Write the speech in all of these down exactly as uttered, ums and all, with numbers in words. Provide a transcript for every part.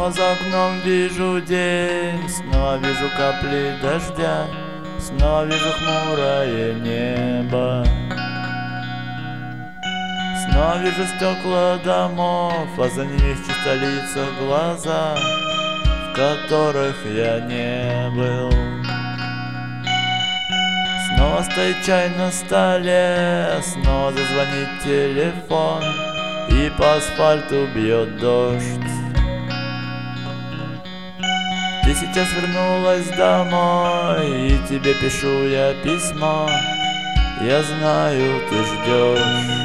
Снова за окном вижу день, снова вижу капли дождя, снова вижу хмурое небо. Снова вижу стекла домов, а за ними в чисто лица глаза, в которых я не был. Снова стоит чай на столе, снова зазвонит телефон, и по асфальту бьет дождь. Ты сейчас вернулась домой, и тебе пишу я письмо. Я знаю, ты ждешь.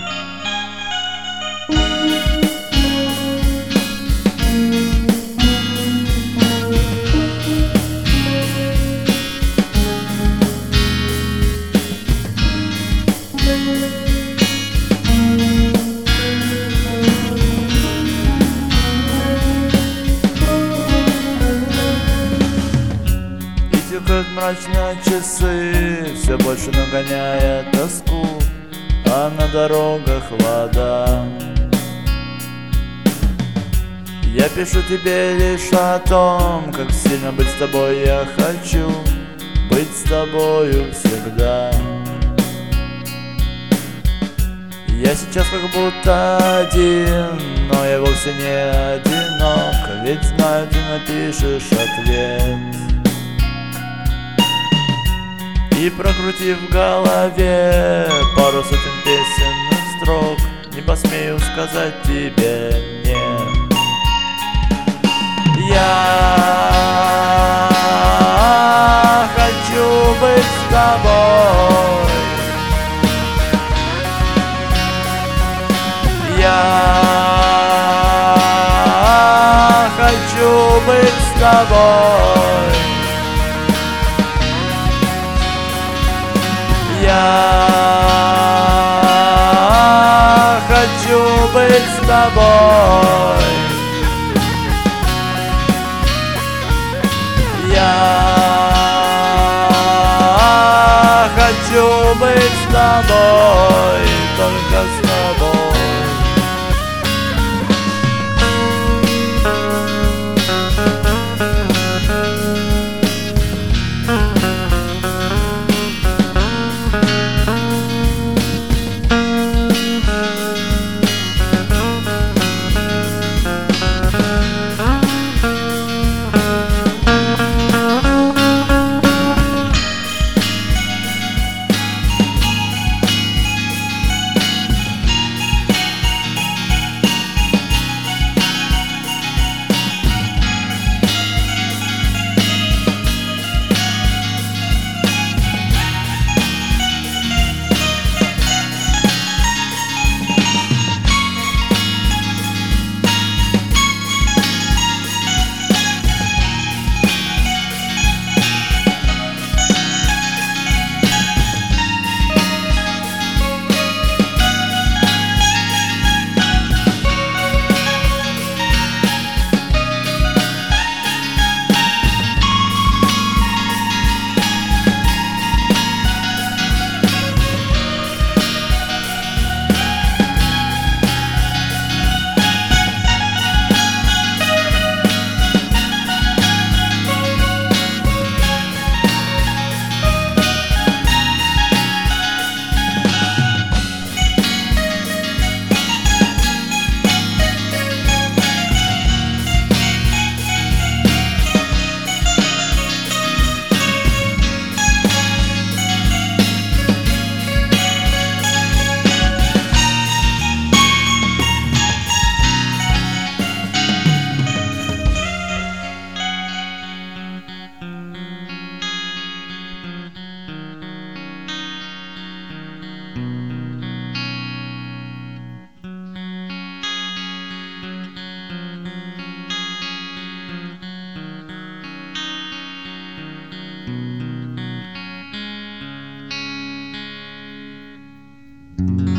Тикают мрачно часы, все больше нагоняя тоску, а на дорогах вода. Я пишу тебе лишь о том, как сильно быть с тобой я хочу, быть с тобою всегда. Я сейчас как будто один, но я вовсе не одинок, ведь знаю, ты напишешь ответ. И прокрутив в голове пару сотен песенных строк, не посмею сказать тебе нет. Я хочу быть с тобой. Я хочу быть с тобой. Я хочу быть с тобой. Я хочу быть с тобой, только с тобой. Mm-hmm.